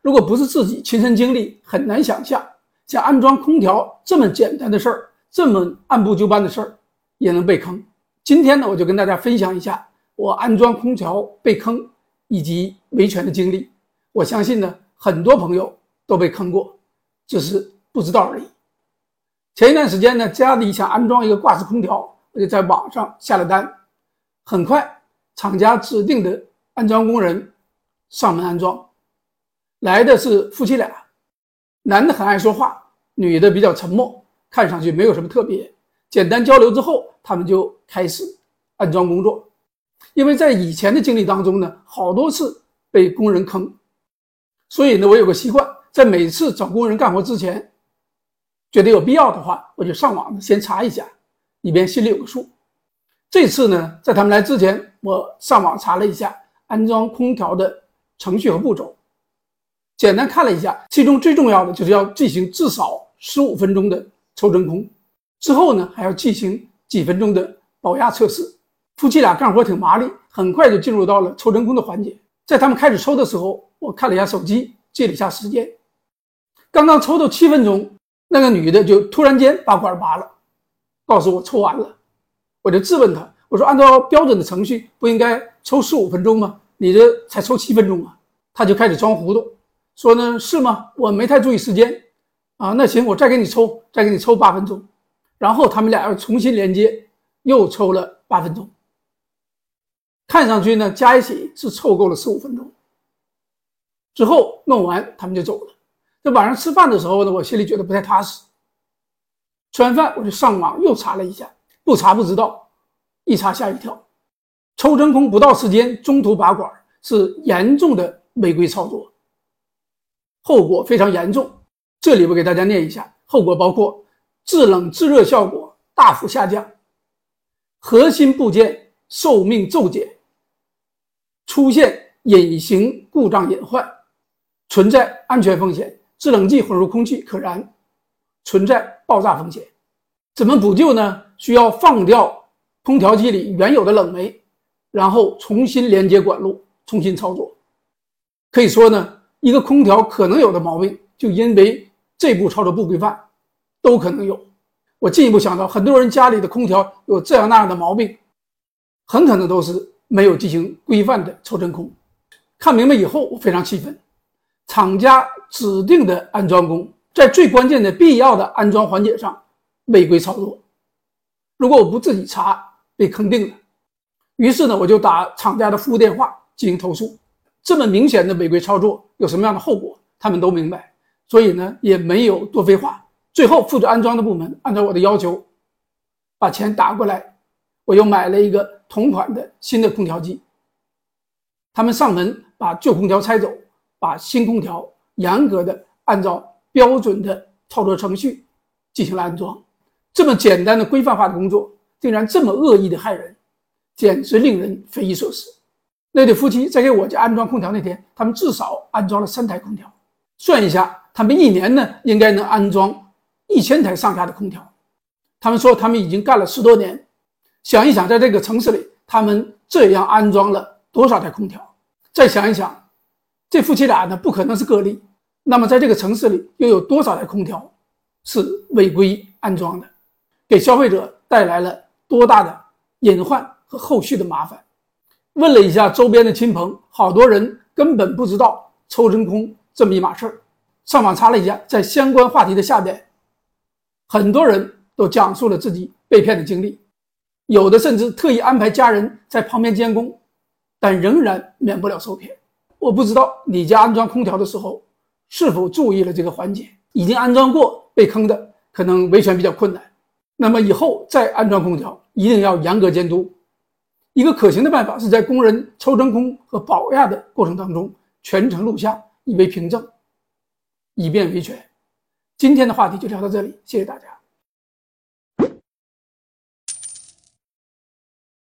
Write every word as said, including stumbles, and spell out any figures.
如果不是自己亲身经历，很难想象像安装空调这么简单的事儿，这么按部就班的事儿也能被坑。今天呢，我就跟大家分享一下我安装空调被坑以及维权的经历。我相信呢，很多朋友都被坑过，只是不知道而已。前一段时间呢，家里想安装一个挂式空调，我就在网上下了单。很快，厂家指定的安装工人上门安装。来的是夫妻俩，男的很爱说话，女的比较沉默，看上去没有什么特别。简单交流之后，他们就开始安装工作。因为在以前的经历当中呢，好多次被工人坑，所以呢，我有个习惯，在每次找工人干活之前，觉得有必要的话，我就上网先查一下，以便心里有个数。这次呢，在他们来之前，我上网查了一下安装空调的程序和步骤，简单看了一下，其中最重要的就是要进行至少十五分钟的抽真空，之后呢，还要进行几分钟的保压测试。夫妻俩干活挺麻利，很快就进入到了抽真空的环节。在他们开始抽的时候，我看了一下手机，记了一下时间。刚刚抽到七分钟，那个女的就突然间把管拔了，告诉我抽完了。我就质问她，我说按照标准的程序不应该抽十五分钟吗？你这才抽七分钟啊。她就开始装糊涂，说呢，是吗？我没太注意时间啊，那行，我再给你抽，再给你抽八分钟。然后他们俩又重新连接，又抽了八分钟。看上去呢，加一起是凑够了十五分钟。之后弄完，他们就走了。这晚上吃饭的时候呢，我心里觉得不太踏实。吃完饭，我就上网又查了一下，不查不知道，一查吓一跳。抽真空不到时间，中途拔管是严重的违规操作，后果非常严重。这里我给大家念一下，后果包括制冷制热效果大幅下降，核心部件寿命骤减，出现隐形故障隐患，存在安全风险，制冷剂混入空气可燃，存在爆炸风险。怎么补救呢？需要放掉空调机里原有的冷媒，然后重新连接管路，重新操作。可以说呢，一个空调可能有的毛病，就因为这步操作不规范，都可能有。我进一步想到，很多人家里的空调有这样那样的毛病，很可能都是没有进行规范的抽真空。看明白以后，我非常气愤。厂家指定的安装工在最关键的必要的安装环节上违规操作，如果我不自己查，被坑定了。于是呢，我就打厂家的服务电话进行投诉。这么明显的违规操作有什么样的后果，他们都明白，所以呢，也没有多废话。最后负责安装的部门按照我的要求把钱打过来，我又买了一个同款的新的空调机。他们上门把旧空调拆走，把新空调严格的按照标准的操作程序进行了安装。这么简单的规范化的工作竟然这么恶意的害人，简直令人匪夷所思。那对夫妻在给我家安装空调那天，他们至少安装了三台空调，算一下他们一年呢应该能安装一千台上下的空调。他们说他们已经干了十多年，想一想在这个城市里他们这样安装了多少台空调，再想一想这夫妻俩呢不可能是个例，那么在这个城市里又有多少台空调是违规安装的，给消费者带来了多大的隐患和后续的麻烦。问了一下周边的亲朋，好多人根本不知道抽真空这么一码事儿。上网查了一下，在相关话题的下边，很多人都讲述了自己被骗的经历，有的甚至特意安排家人在旁边监工，但仍然免不了受骗。我不知道你家安装空调的时候是否注意了这个环节，已经安装过被坑的可能维权比较困难，那么以后再安装空调一定要严格监督。一个可行的办法是在工人抽真空和保压的过程当中全程录像，以为凭证，以便维权。今天的话题就聊到这里，谢谢大家。